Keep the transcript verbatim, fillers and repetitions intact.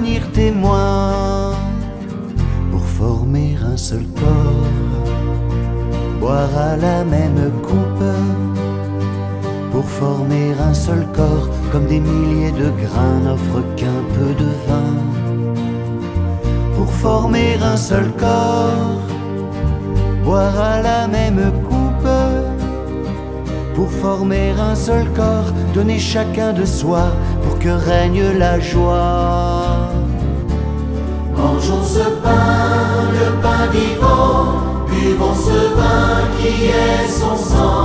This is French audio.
devenir témoins pour former un seul corps, boire à la même coupe pour former un seul corps, comme des milliers de grains n'offrent qu'un peu de vin. Pour former un seul corps, boire à la même coupe, pour former un seul corps, donner chacun de soi pour que règne la joie. Mangeons ce pain, le pain vivant, buvons ce vin qui est son sang.